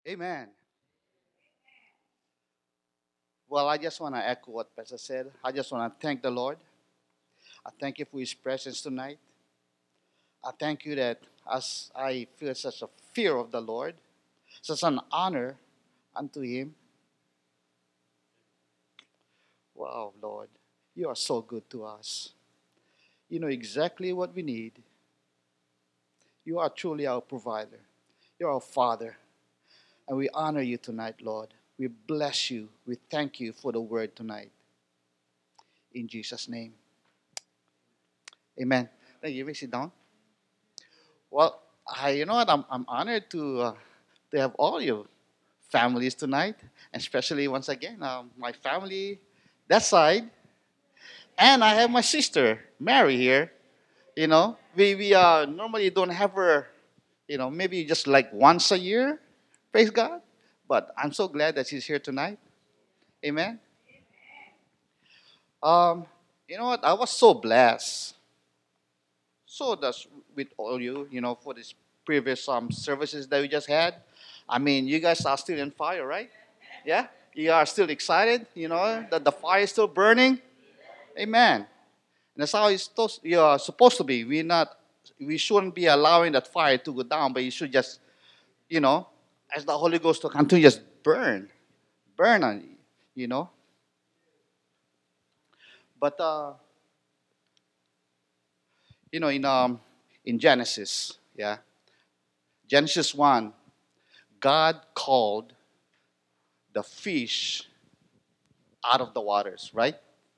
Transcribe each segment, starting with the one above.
Amen. Well, I just want to echo what Pastor said. I just want to thank the Lord. I thank you for His presence tonight. I thank you that as I feel such a fear of the Lord, such an honor unto Him. Wow, Lord, you are so good to us. You know exactly what we need. You are truly our provider. You're our Father. And we honor you tonight, Lord. We bless you. We thank you for the word tonight. In Jesus' name. Amen. Thank you. May sit down. Well, you know what? I'm honored to have all your families tonight, and especially once again my family that side, and I have my sister Mary here. You know, we normally don't have her. You know, maybe just like once a year. Praise God. But I'm so glad that she's here tonight. Amen. Um, you know what? I was so blessed. So that's with all you. You know, for this previous services that we just had. I mean, you guys are still in fire, right? Yeah? You are still excited, you know, that the fire is still burning. Amen. And that's how you are supposed to be. We shouldn't be allowing that fire to go down, but you should just, you know, as the Holy Ghost to continue, just burn on you, you know. But you know, in Genesis, yeah, Genesis 1, God called the fish out of the waters, right?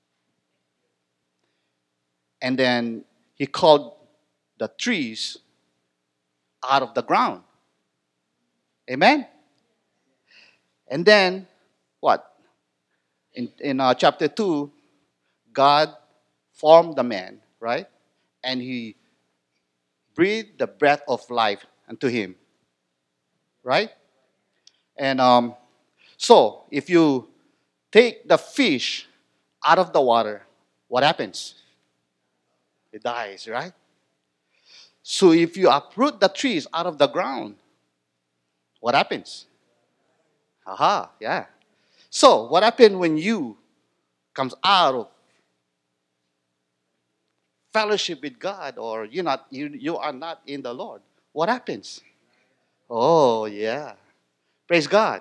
And then He called the trees out of the ground. Amen. And then what? In chapter 2, God formed the man, right? And He breathed the breath of life unto him, right? And so, if you take the fish out of the water, what happens? It dies, right? So, if you uproot the trees out of the ground, what happens? Aha, yeah. So, what happens when you comes out of fellowship with God, or you are not in the Lord? What happens? Oh yeah, praise God.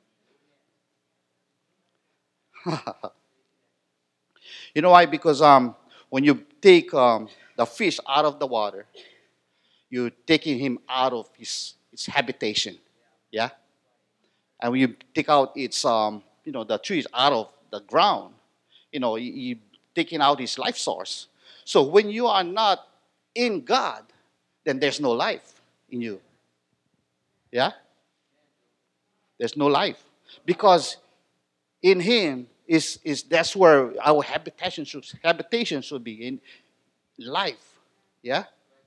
You know why? Because when you take the fish out of the water, you're taking him out of his habitation. Yeah, and when you take out its the trees out of the ground, you taking out his life source. So when you are not in God, then there's no life in you. Yeah, there's no life because in Him is that's where our habitation should be in life. Yeah.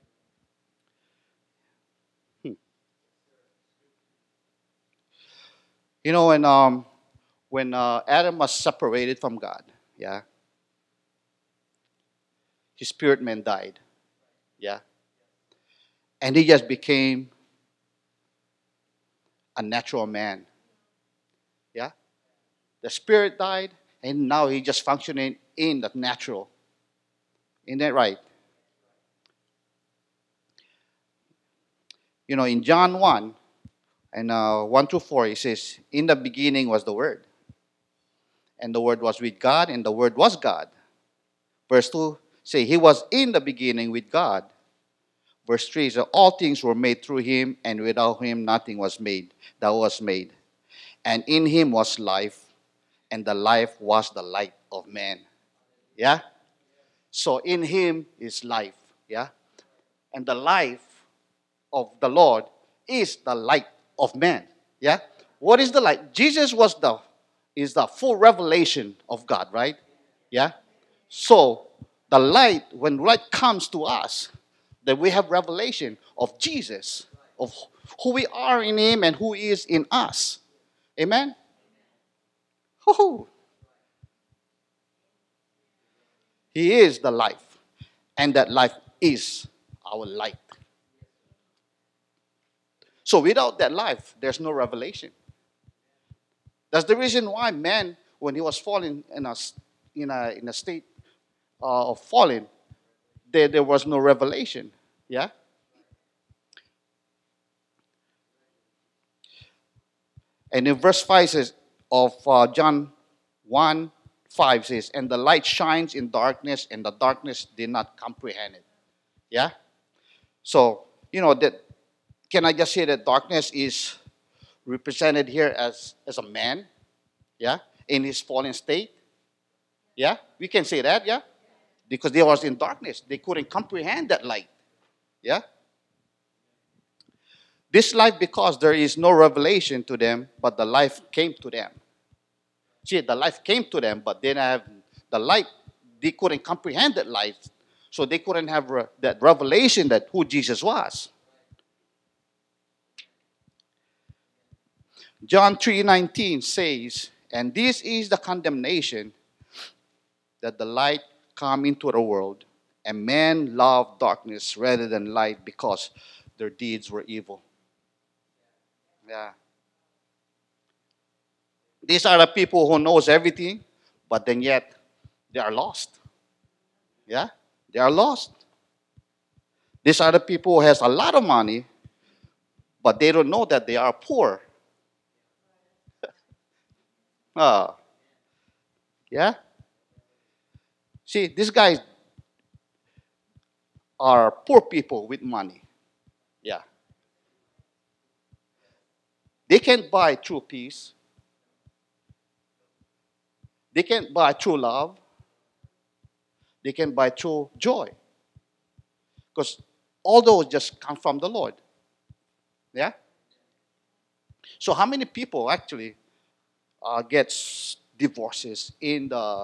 Hmm. You know when Adam was separated from God, yeah, his spirit man died. Yeah, and he just became a natural man. Yeah, the spirit died, and now he just functioning in the natural. Isn't that right? You know, in John 1 and 1 through 4, it says, "In the beginning was the Word, and the Word was with God, and the Word was God." Verse 2 say, "He was in the beginning with God." Verse 3 says, "All things were made through him, and without him nothing was made that was made. And in him was life, and the life was the light of man." Yeah? So in him is life. Yeah? And the life of the Lord is the light of man. Yeah? What is the light? Jesus is the full revelation of God, right? Yeah? So the light, when light comes to us, then we have revelation of Jesus, of who we are in Him and who He is in us. Amen? Woo-hoo. He is the life, and that life is our light. So without that life, there's no revelation. That's the reason why man, when he was falling in a state of falling, there was no revelation. Yeah. And in verse 5 says of John 1 5 says, and the light shines in darkness, and the darkness did not comprehend it. Yeah? So, that can I just say that darkness is represented here as a man, yeah, in his fallen state. Yeah? We can say that, yeah? Because they was in darkness. They couldn't comprehend that light. Yeah? This life because there is no revelation to them, but the life came to them. See, the life came to them, but they didn't have the light. They couldn't comprehend that light. So they couldn't have that revelation that who Jesus was. John 3:19 says, and this is the condemnation that the light come into the world, and men love darkness rather than light because their deeds were evil. Yeah. These are the people who knows everything, but then yet they are lost. Yeah? They are lost. These are the people who has a lot of money, but they don't know that they are poor. Ah, yeah? See, these guys are poor people with money. Yeah. They can't buy true peace. They can't buy true love. They can buy true joy. Because all those just come from the Lord. Yeah? So how many people actually gets divorces in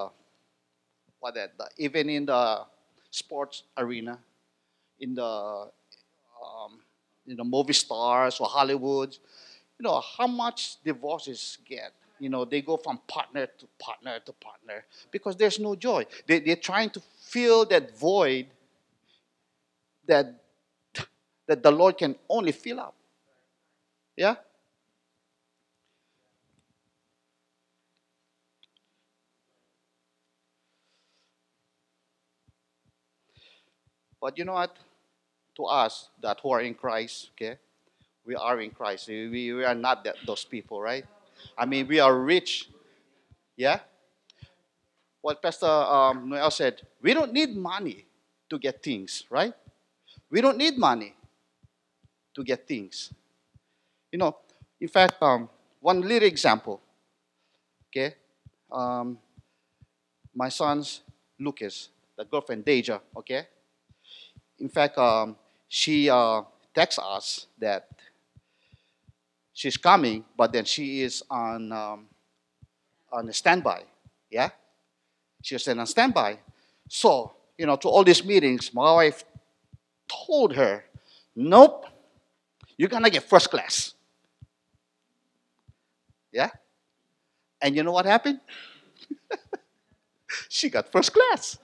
even in the sports arena, in the movie stars or Hollywood? How much divorces get? They go from partner to partner to partner because there's no joy. They're trying to fill that void that that the Lord can only fill up. Yeah? But you know what? To us that who are in Christ, okay, we are in Christ. We are not those people, right? I mean, we are rich. Yeah? What Pastor Noel said, we don't need money to get things, right? We don't need money to get things. You know, in fact, one little example, okay? Um, my son's Lucas, the girlfriend Deja, okay? In fact, she texts us that she's coming, but then she is on standby. Yeah, she was on standby. So to all these meetings, my wife told her, "Nope, you're gonna get first class." Yeah, and you know what happened? She got first class.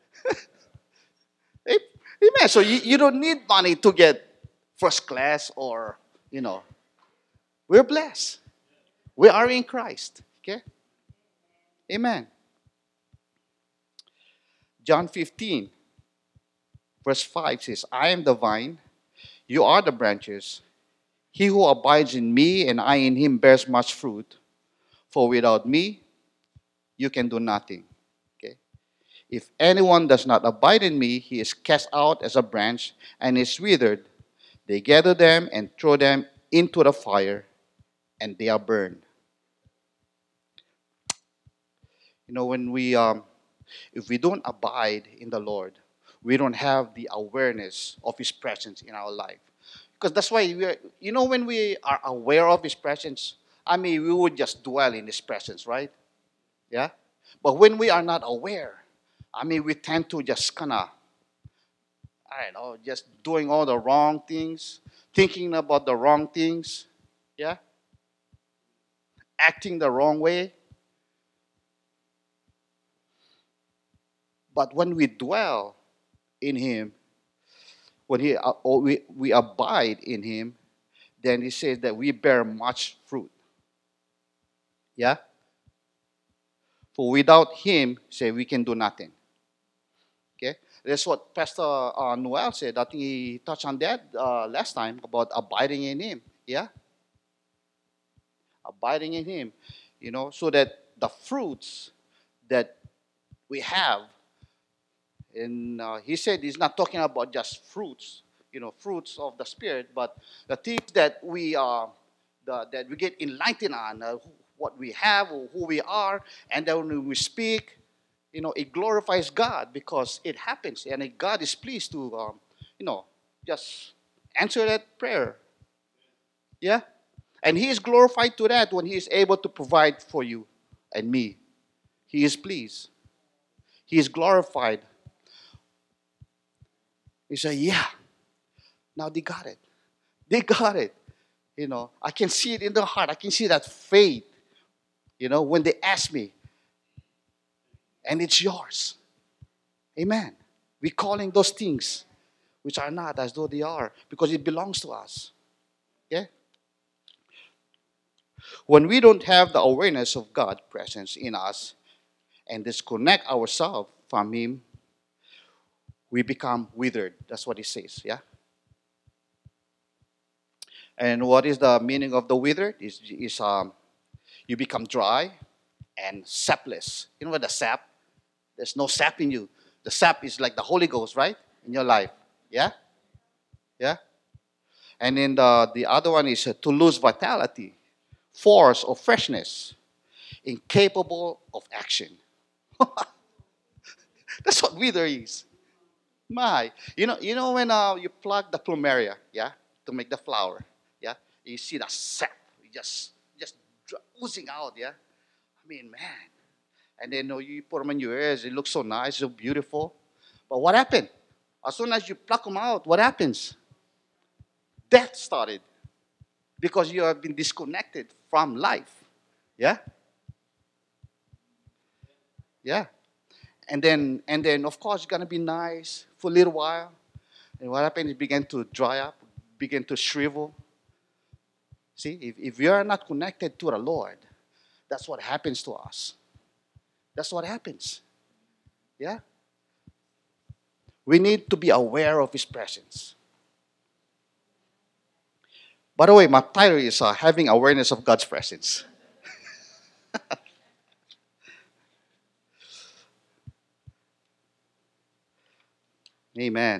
Amen. So you don't need money to get first class, or we're blessed. We are in Christ. Okay, Amen. John 15, verse 5 says, I am the vine, you are the branches. He who abides in me and I in him bears much fruit. For without me, you can do nothing. Okay? If anyone does not abide in me, he is cast out as a branch and is withered. They gather them and throw them into the fire, and they are burned. When if we don't abide in the Lord, we don't have the awareness of His presence in our life. Because that's why when we are aware of His presence, I mean, we would just dwell in His presence, right? Yeah. But when we are not aware, I mean, we tend to just kind of, I don't know, just doing all the wrong things, thinking about the wrong things, yeah, acting the wrong way. But when we dwell in Him, when we abide in Him, then he says that we bear much fruit. Yeah? For without him, say, we can do nothing. Okay? That's what Pastor Noel said. I think he touched on that last time about abiding in him. Yeah? Abiding in him. So that the fruits that we have, and he said he's not talking about just fruits, fruits of the Spirit, but the things that that we get enlightened on, what we have or who we are, and then when we speak, it glorifies God because it happens, and God is pleased to, just answer that prayer. Yeah, and He is glorified to that when He is able to provide for you and me. He is pleased. He is glorified. He said, "Yeah, now they got it. They got it. I can see it in their heart. I can see that faith. When they ask me, and it's yours. Amen. We're calling those things which are not as though they are because it belongs to us. Okay? When we don't have the awareness of God's presence in us and disconnect ourselves from Him, we become withered. That's what He says. Yeah? And what is the meaning of the withered? Is you become dry and sapless. You know what the sap? There's no sap in you. The sap is like the Holy Ghost, right? In your life. Yeah? Yeah? And then the other one is to lose vitality, force, or freshness, incapable of action. That's what wither is. My, when you plug the plumeria, yeah, to make the flower, yeah, you see the sap, just oozing out, yeah. I mean, man. And then you put them in your ears, it looks so nice, so beautiful. But what happened? As soon as you pluck them out, what happens? Death started because you have been disconnected from life. Yeah? Yeah. And then of course it's gonna be nice for a little while. And what happens? It began to dry up, begin to shrivel. See, if we are not connected to the Lord, that's what happens to us. That's what happens. Yeah? We need to be aware of His presence. By the way, my title is Having Awareness of God's Presence. Amen.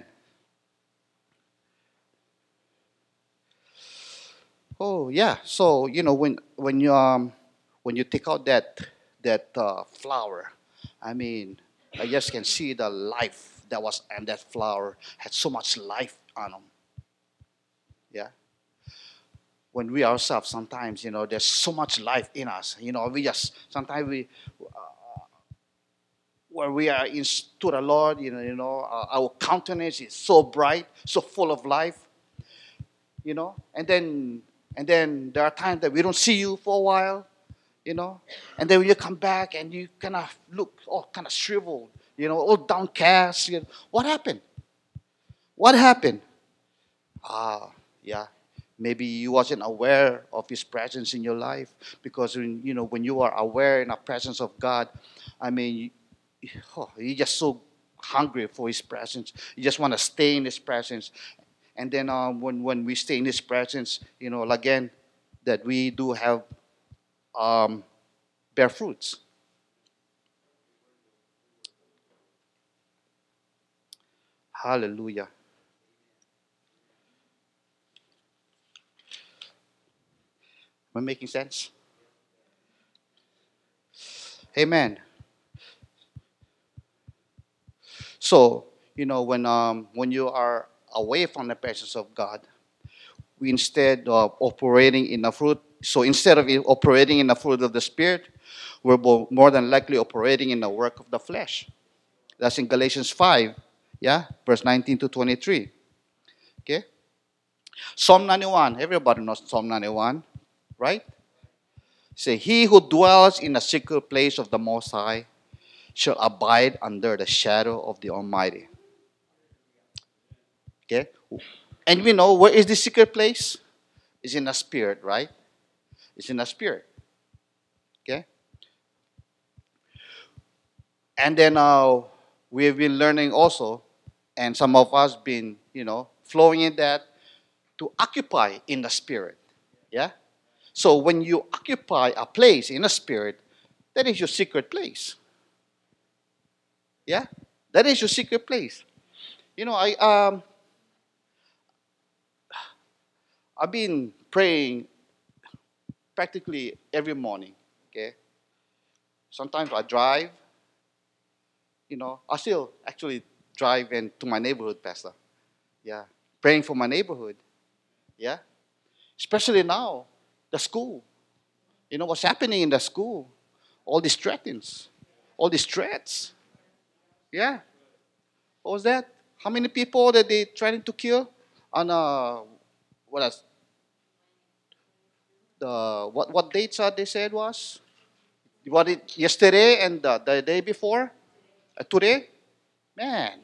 Oh yeah. So when you take out that flower, I mean, I just can see the life that was and that flower had so much life on them. Yeah. When we ourselves sometimes there's so much life in us. We just sometimes we when we are in to the Lord, our countenance is so bright, so full of life. And then there are times that we don't see you for a while, you know, and then when you come back and you kind of look all kind of shriveled, all downcast. What happened? What happened? Ah, yeah. Maybe you wasn't aware of His presence in your life because when you are aware in the presence of God, I mean, you're just so hungry for His presence. You just want to stay in His presence. And then when we stay in His presence, again, that we do have um, bear fruits. Hallelujah. Am I making sense? Amen. So, when you are away from the presence of God, we instead of operating in the fruit, so instead of operating in the fruit of the Spirit, we're more than likely operating in the work of the flesh. That's in Galatians 5, yeah, verse 19 to 23. Okay? Psalm 91, everybody knows Psalm 91, right? Say, he who dwells in the secret place of the Most High shall abide under the shadow of the Almighty. Okay? And we know where is the secret place? It's in the spirit, right? It's in the spirit. Okay? And then we have been learning also, and some of us been, flowing in that to occupy in the spirit. Yeah? So when you occupy a place in the spirit, that is your secret place. Yeah? That is your secret place. I've been praying practically every morning. Okay? Sometimes I drive, I still actually drive into my neighborhood, Pastor. Yeah. Praying for my neighborhood. Yeah. Especially now, the school. You know what's happening in the school? All these threats. All these threats. Yeah. What was that? How many people that they trying to kill? On what else? What dates they said was? What it yesterday and the day before? Today? Man,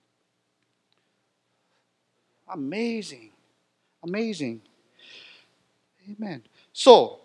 amazing. Amazing. Amen. So,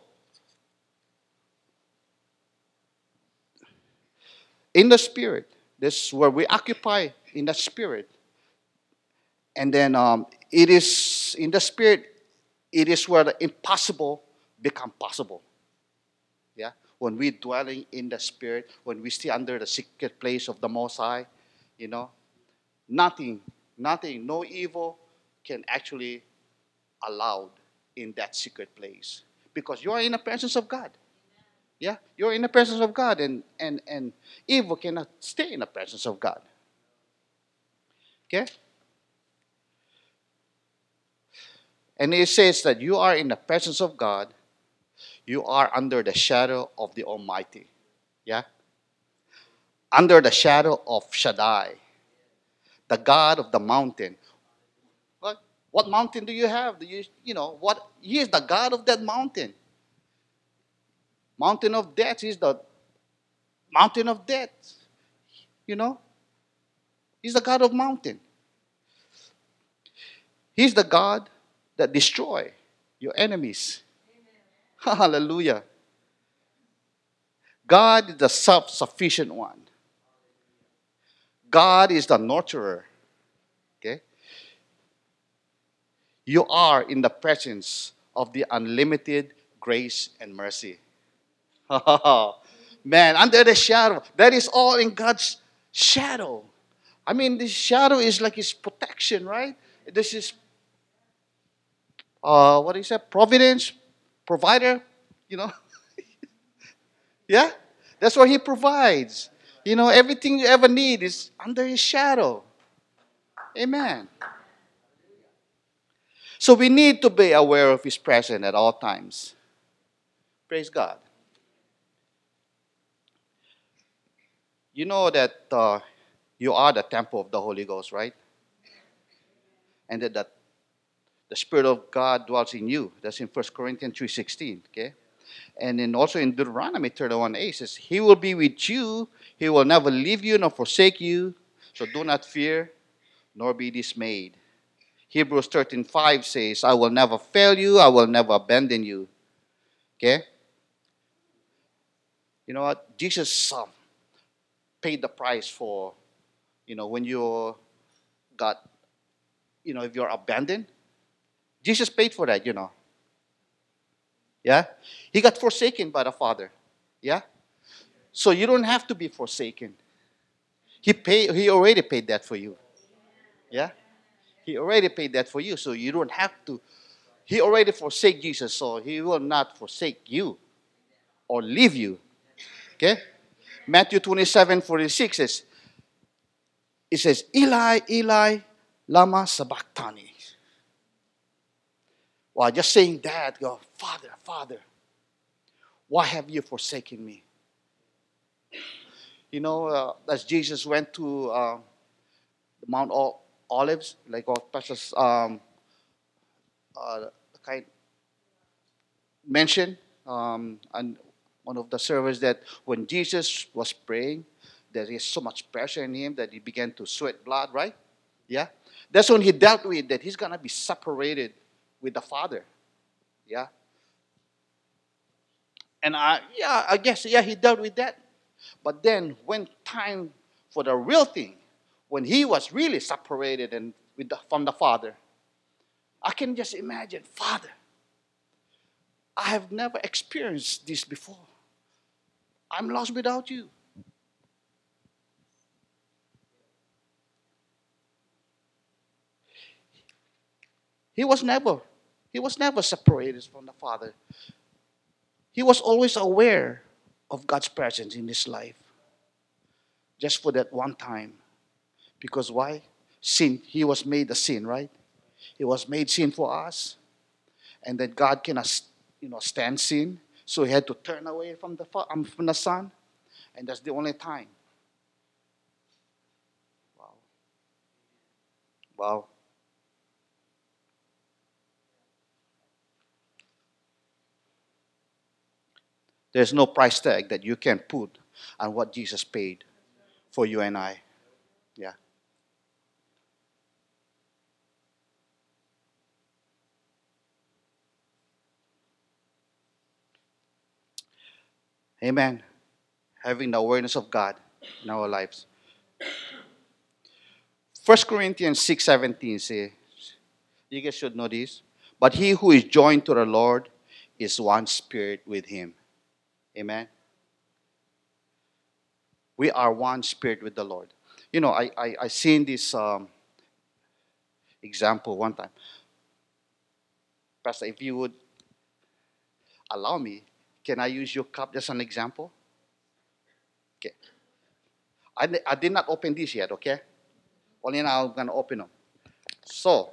in the spirit, this is where we occupy in the spirit. And then it is in the spirit, it is where the impossible become possible. Yeah. When we dwelling in the spirit, when we stay under the secret place of the Most High, you know, nothing, nothing, no evil can actually allowed in that secret place because you are in the presence of God. Yeah, you're in the presence of God, and evil cannot stay in the presence of God. Okay, and it says that you are in the presence of God. You are under the shadow of the Almighty. Yeah, under the shadow of Shaddai, the God of the mountain. What mountain do you have? Do what? He is the God of that mountain. Mountain of death is the mountain of death. You know, He's the God of mountain. He's the God that destroy your enemies. Hallelujah. God is the self-sufficient one. God is the nurturer. Okay? You are in the presence of the unlimited grace and mercy. Man, under the shadow. That is all in God's shadow. I mean, this shadow is like His protection, right? This is, what is that? Providence, provider, you know? Yeah? That's what He provides. Everything you ever need is under His shadow. Amen. So we need to be aware of His presence at all times. Praise God. You know that you are the temple of the Holy Ghost, right? And that the Spirit of God dwells in you. That's in 1 Corinthians 3:16. Okay? And then also in Deuteronomy 31:8 says, He will be with you. He will never leave you nor forsake you. So do not fear nor be dismayed. Hebrews 13:5 says, I will never fail you. I will never abandon you. Okay? You know what? Jesus paid the price for, when you got, if you're abandoned. Jesus paid for that. Yeah? He got forsaken by the Father. Yeah? So you don't have to be forsaken. He already paid that for you. Yeah? He already paid that for you. So you don't have to. He already forsake Jesus, so he will not forsake you or leave you. Okay? Matthew 27:46 says, it says, Eli, Eli, lama sabachthani. Well, just saying that, go, Father, Father, why have you forsaken me? As Jesus went to Mount Olives, like what Pastor kind mentioned, and one of the servers that when Jesus was praying, there is so much pressure in him that he began to sweat blood, right? Yeah. That's when he dealt with that he's gonna be separated with the Father. Yeah. And I guess, yeah, he dealt with that. But then when time for the real thing, when he was really separated and from the Father, I can just imagine, Father, I have never experienced this before. I'm lost without you. He was never, he was never separated from the Father. He was always aware of God's presence in his life, just for that one time. Because why? Sin. He was made a sin, right? He was made sin for us, and that God cannot, stand sin. So he had to turn away from from the Son, and that's the only time. Wow, wow. There's no price tag that you can put on what Jesus paid for you and I. Yeah. Amen. Having the awareness of God in our lives. 1 Corinthians 6:17 says, you guys should know this. But he who is joined to the Lord is one spirit with him. Amen. We are one spirit with the Lord. I seen this example one time. Pastor, if you would allow me, can I use your cup as an example? Okay. I did not open this yet, okay? Only now I'm going to open them. So,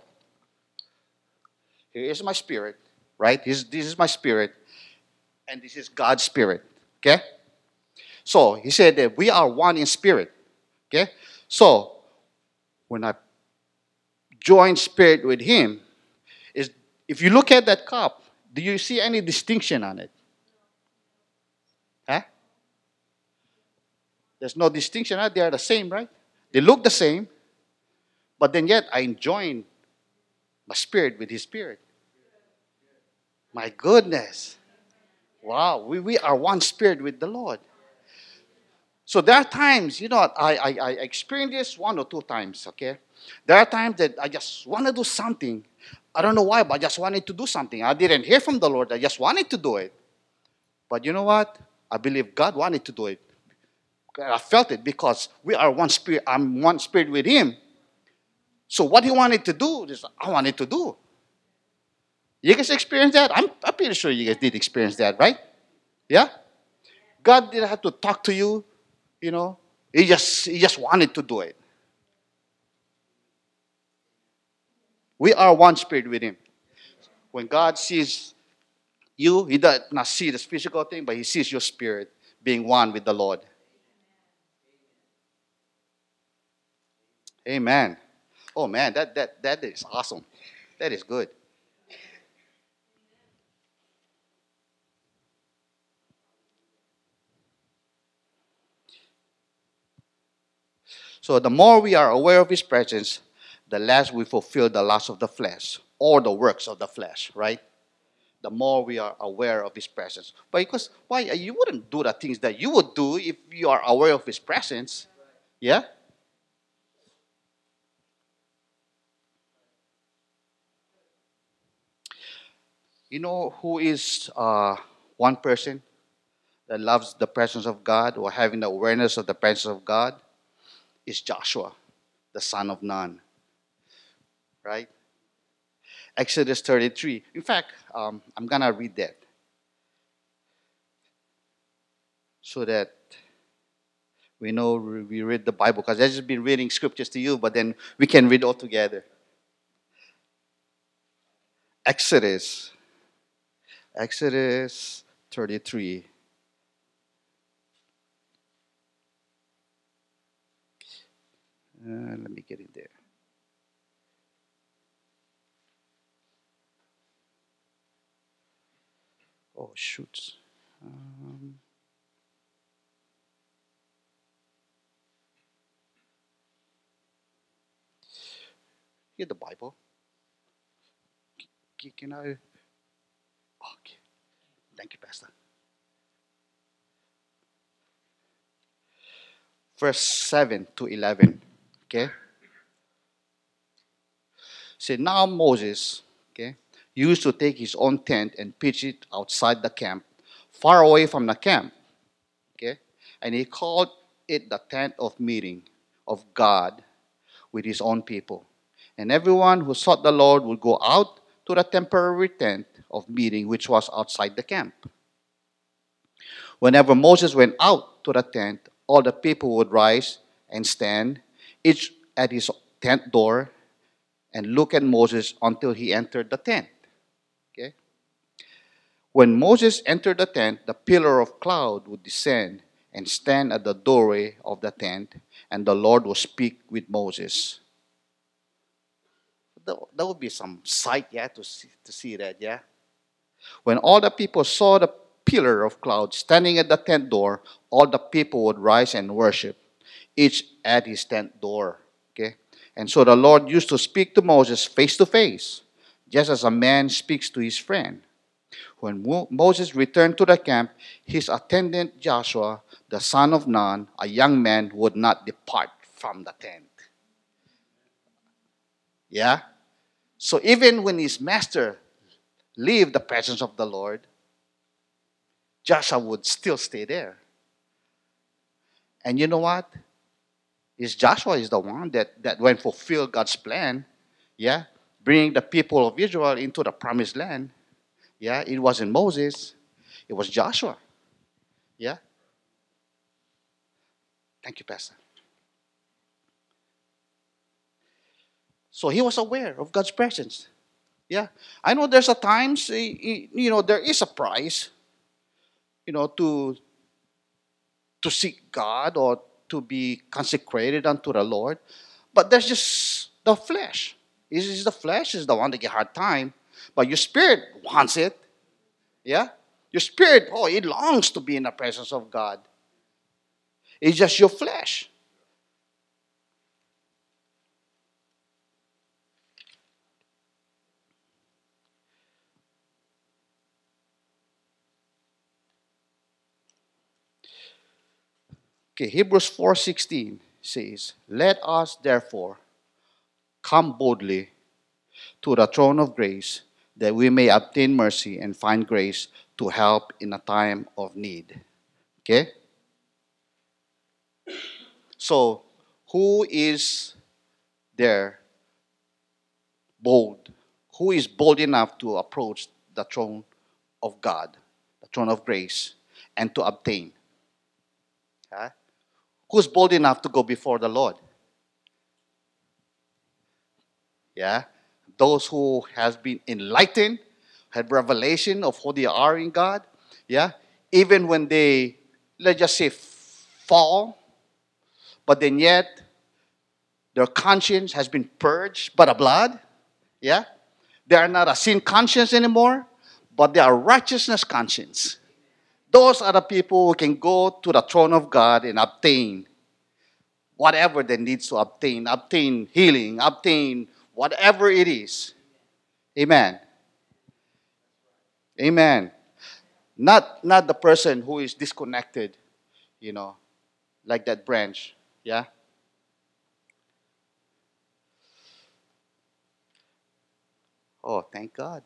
here is my spirit, right? This is my spirit, and this is God's spirit, okay? So, he said that we are one in spirit, okay? So, when I join spirit with him, is if you look at that cup, do you see any distinction on it? Huh? There's no distinction. Huh? They are the same, right? They look the same, but then yet I join my spirit with his spirit. My goodness. Wow, we are one spirit with the Lord. So there are times, I experienced this one or two times, okay? There are times that I just want to do something. I don't know why, but I just wanted to do something. I didn't hear from the Lord. I just wanted to do it. But you know what? I believe God wanted to do it. I felt it because we are one spirit. I'm one spirit with Him. So what He wanted to do, is I wanted to do. You guys experience that? I'm pretty sure you guys did experience that, right? Yeah? God didn't have to talk to you, you know. He just wanted to do it. We are one spirit with Him. When God sees you, He does not see this physical thing, but He sees your spirit being one with the Lord. Amen. Oh man, that is awesome. That is good. So the more we are aware of His presence, the less we fulfill the lust of the flesh or the works of the flesh, right? The more we are aware of His presence. But because why you wouldn't do the things that you would do if you are aware of His presence? Yeah. You know who is one person that loves the presence of God or having the awareness of the presence of God? Is Joshua, the son of Nun, right? Exodus 33. In fact, I'm gonna read that so that we know we read the Bible because I've just been reading scriptures to you, but then we can read all together. Exodus, Exodus 33. Let me get in there. Oh shoot! Um, Get the Bible. Can I? Thank you, Pastor. Verse 7 to 11. Okay? Say, now Moses, okay, used to take his own tent and pitch it outside the camp, far away from the camp. Okay? And he called it the tent of meeting of God with his own people. And everyone who sought the Lord would go out to the temporary tent of meeting which was outside the camp. Whenever Moses went out to the tent, all the people would rise and stand, each at his tent door, and look at Moses until he entered the tent. Okay? When Moses entered the tent, the pillar of cloud would descend and stand at the doorway of the tent, and the Lord would speak with Moses. That would be some sight, yeah, to see that, yeah. When all the people saw the pillar of cloud standing at the tent door, all the people would rise and worship, each at his tent door. Okay? And so the Lord used to speak to Moses face to face, just as a man speaks to his friend. When Moses returned to the camp, his attendant Joshua, the son of Nun, a young man, would not depart from the tent. Yeah? So even when his master leave the presence of the Lord, Joshua would still stay there. And you know what? Joshua is the one that went fulfill God's plan, yeah, bringing the people of Israel into the promised land. Yeah, it wasn't Moses, it was Joshua. Yeah. Thank you, Pastor. So he was aware of God's presence. Yeah. I know there's a times, there is a price, to seek God or to be consecrated unto the Lord. But there's just the flesh. The flesh is the one that get hard time. But your spirit wants it. Yeah? Your spirit, it longs to be in the presence of God. It's just your flesh. Okay, Hebrews 4:16 says, let us therefore come boldly to the throne of grace that we may obtain mercy and find grace to help in a time of need. Okay? So, who is there bold? Who is bold enough to approach the throne of God, the throne of grace, and to obtain? Huh? Who's bold enough to go before the Lord? Yeah? Those who has been enlightened, had revelation of who they are in God. Yeah? Even when they, let's just say, fall, but then yet their conscience has been purged by the blood. Yeah? They are not a sin conscience anymore, but they are righteousness conscience. Those are the people who can go to the throne of God and obtain whatever they need to obtain healing, obtain whatever it is. Amen. Amen. Not the person who is disconnected, like that branch. Yeah? Oh, thank God.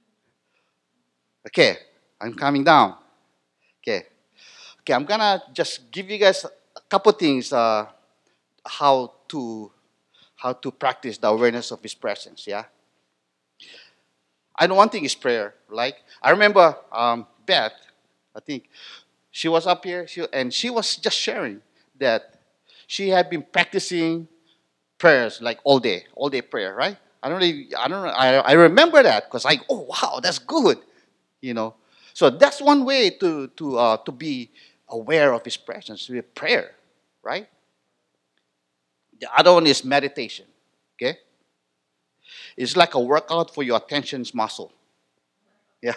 Okay, I'm coming down. Okay. Okay, I'm gonna just give you guys a couple things how to practice the awareness of His presence. Yeah. I know one thing is prayer. Like I remember Beth, I think she was up here, and she was just sharing that she had been practicing prayers like all day prayer, right? I remember that because oh wow, that's good, you know. So that's one way to be aware of His presence with prayer, right? The other one is meditation. Okay, it's like a workout for your attention's muscle. Yeah,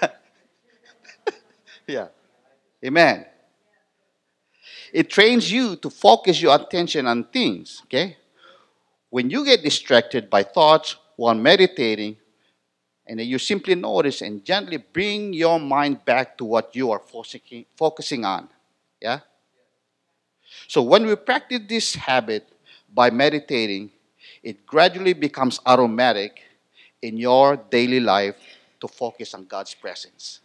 yeah. Amen. It trains you to focus your attention on things. Okay, when you get distracted by thoughts while meditating, And then you simply notice and gently bring your mind back to what you are focusing on. Yeah? So when we practice this habit by meditating, it gradually becomes automatic in your daily life to focus on God's presence.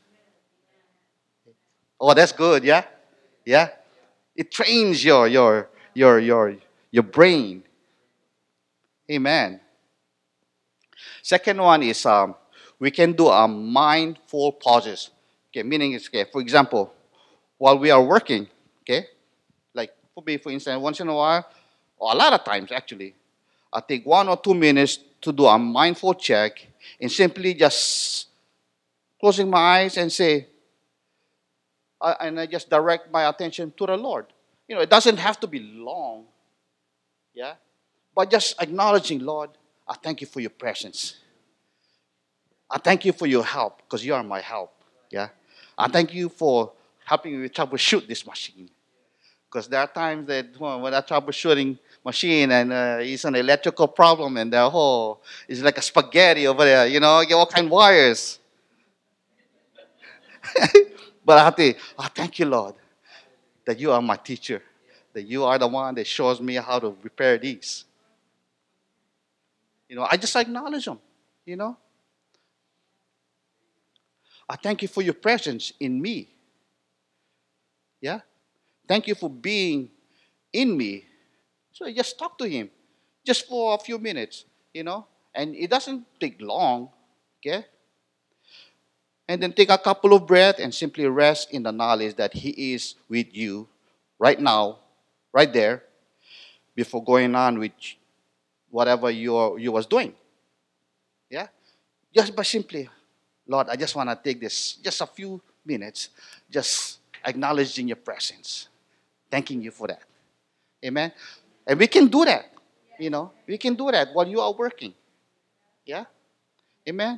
Oh, that's good, yeah? Yeah? It trains your brain. Amen. Second one is we can do a mindful pauses. Okay, meaning is okay, for example, while we are working, okay, like for me, for instance, once in a while, or a lot of times actually, I take 1 or 2 minutes to do a mindful check and simply just closing my eyes and say, and I just direct my attention to the Lord. You know, it doesn't have to be long, yeah, but just acknowledging, Lord, I thank you for your presence. I thank you for your help because you are my help. Yeah. I thank you for helping me troubleshoot this machine. Because there are times that when I troubleshooting machine and it's an electrical problem and the whole it's like a spaghetti over there, you know, get all kind of wires. But I have to, oh, thank you, Lord, that you are my teacher, that you are the one that shows me how to repair these. You know, I just acknowledge them. You know, I thank you for your presence in me. Yeah. Thank you for being in me. So I just talk to him just for a few minutes, you know, and it doesn't take long, okay? And then take a couple of breaths and simply rest in the knowledge that he is with you right now, right there, before going on with whatever you was doing. Yeah? Just by simply, Lord, I just want to take this just a few minutes, just acknowledging your presence. Thanking you for that. Amen. And we can do that. You know, we can do that while you are working. Yeah. Amen.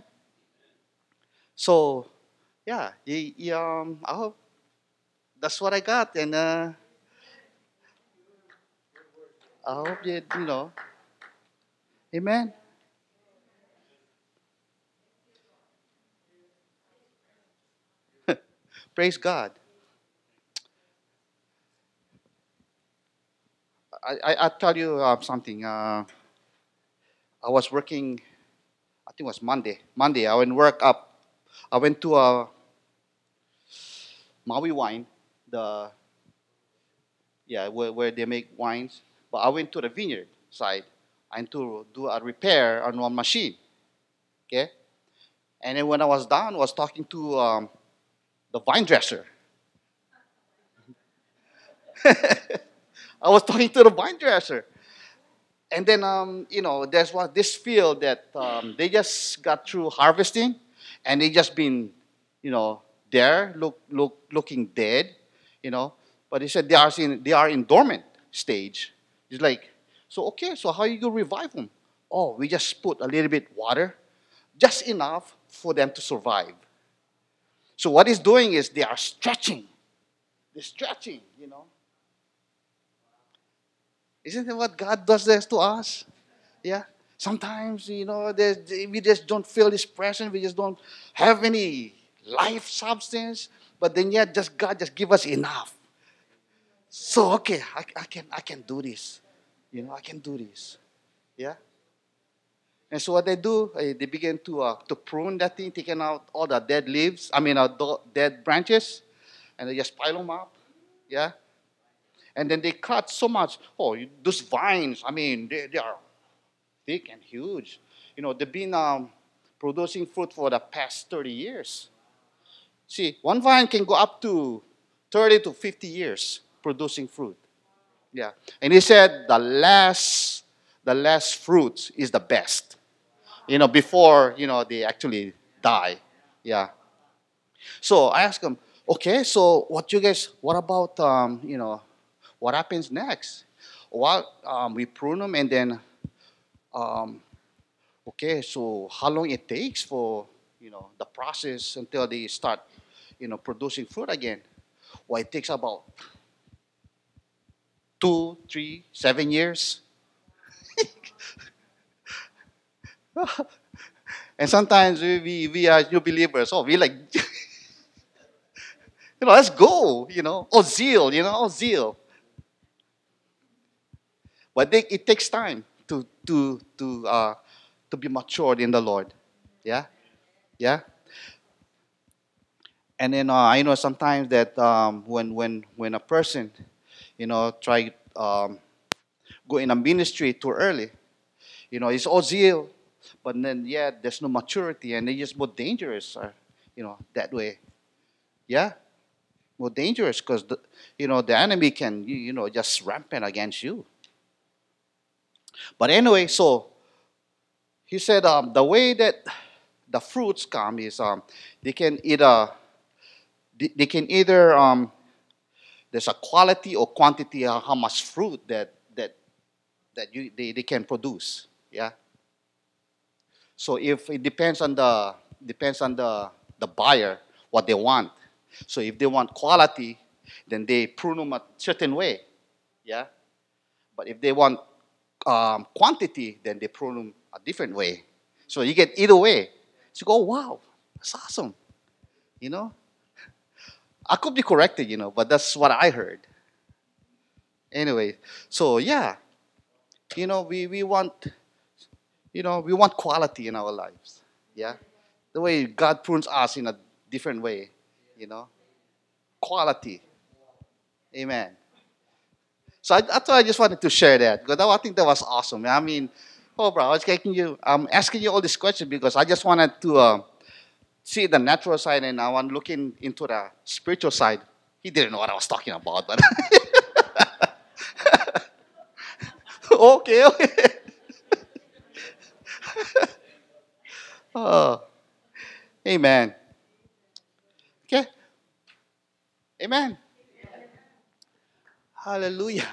So, yeah, I hope that's what I got, and I hope you know. Amen. Praise God. I tell you something. I was working. I think it was Monday. Monday, I went work up. I went to Maui Wine, the yeah where they make wines. But I went to the vineyard side and to do a repair on one machine. Okay. And then when I was done, I was talking to the vine dresser. I was talking to the vine dresser. And then, there's this field that they just got through harvesting, and they just been, you know, there looking dead, you know. But he said they are in dormant stage. He's like, so okay, so how you gonna revive them? Oh, we just put a little bit water, just enough for them to survive. So what he's doing is they are stretching. They're stretching, you know. Isn't that what God does this to us? Yeah. Sometimes, we just don't feel His presence. We just don't have any life substance. But then yet, just God just give us enough. So okay, I can do this. You know, I can do this. Yeah. And so what they do, they begin to prune that thing, taking out all the dead leaves. I mean, dead branches, and they just pile them up. Yeah. And then they cut so much. Oh, those vines. I mean, they are thick and huge. You know, they've been producing fruit for the past 30 years. See, one vine can go up to 30 to 50 years producing fruit. Yeah. And he said the last fruit is the best. You know, before, they actually die. Yeah. So I asked him, okay, so what about, what happens next? Well, we prune them and then um, okay, so how long it takes for the process until they start producing fruit again? Well, it takes about 2, 3, 7 years. And sometimes we are new believers. Oh, we like, let's go, Oh, zeal, Oh, zeal. But it takes time to be matured in the Lord. Yeah, yeah. And then I know sometimes that when a person try go in a ministry too early, it's all zeal, but then yeah, there's no maturity, and it's just more dangerous, that way. Yeah, more dangerous because the enemy can just rampant against you. But anyway, so he said the way that the fruits come is they can either they can either there's a quality or quantity of how much fruit that they can produce. Yeah. So if it depends on the buyer what they want. So if they want quality, then they prune them a certain way. Yeah. But if they want quantity, then they prune them a different way. So you get either way. So you go, wow, that's awesome. You know, I could be corrected, but that's what I heard. Anyway, so yeah, we want we want quality in our lives. Yeah, the way God prunes us in a different way. You know, quality. Amen. So I thought I just wanted to share that because I think that was awesome. I mean, oh, bro, I'm asking you all these questions because I just wanted to see the natural side and I want looking into the spiritual side. He didn't know what I was talking about, but okay, okay. Oh, amen. Okay, amen. Hallelujah.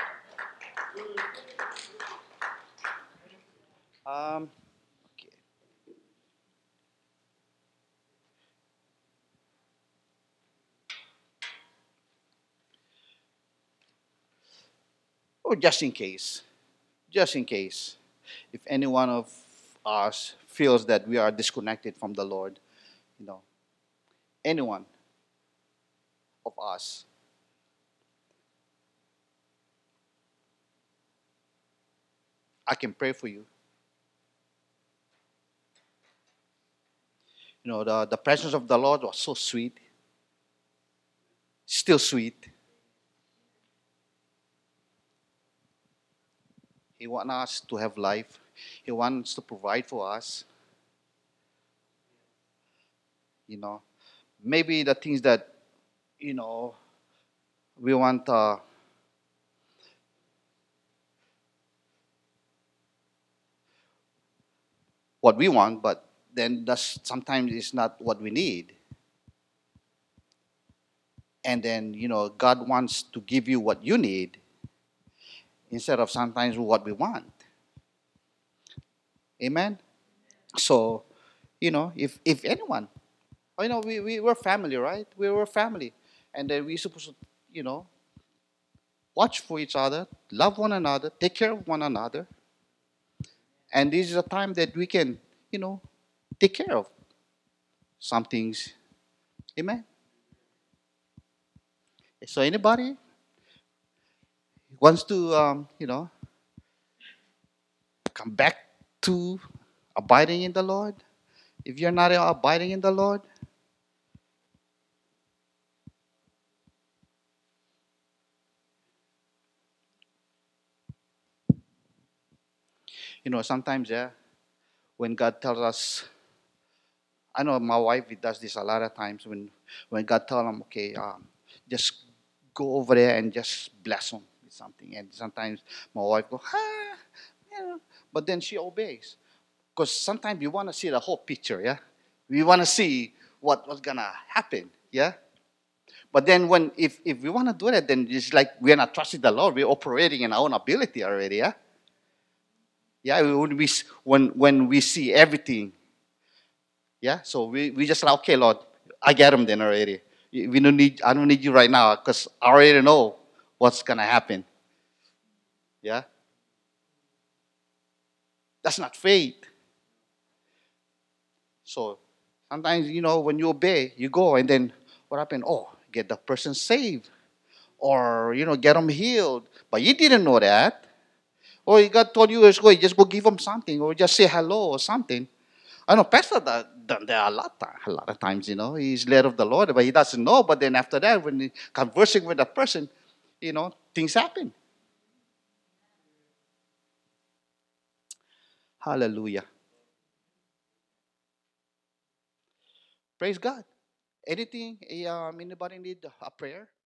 Um, okay. Or just in case, if any one of us feels that we are disconnected from the Lord, you know, anyone of us, I can pray for you. The presence of the Lord was so sweet, still sweet. He wants us to have life. He wants to provide for us. You know, maybe the things that you know we want what we want, but then that's sometimes it's not what we need. And then God wants to give you what you need instead of sometimes what we want. Amen. So if anyone, we're family, right? We were family, and then we supposed to you know watch for each other, love one another, take care of one another, and this is a time that we can you know take care of some things. Amen. So anybody wants to come back to abiding in the Lord? If you're not abiding in the Lord, sometimes, yeah, when God tells us, I know my wife does this a lot of times when God tells them, okay, just go over there and just bless them with something. And sometimes my wife go, but then she obeys. Because sometimes we want to see the whole picture, yeah? We want to see what's going to happen, yeah? But then if we want to do that, then it's like we're not trusting the Lord. We're operating in our own ability already, yeah? Yeah, when we see everything, yeah. So we just like, okay, Lord, I get him then already. I don't need you right now because I already know what's gonna happen. Yeah, that's not faith. So sometimes, when you obey, you go and then what happened? Oh, get the person saved or, get them healed. But you didn't know that. Or God told you, go, just go give them something or just say hello or something. I know Pastor done that a lot of times, he's led of the Lord, but he doesn't know. But then after that, when he conversing with the person, things happen. Hallelujah. Praise God. Anything, anybody need a prayer?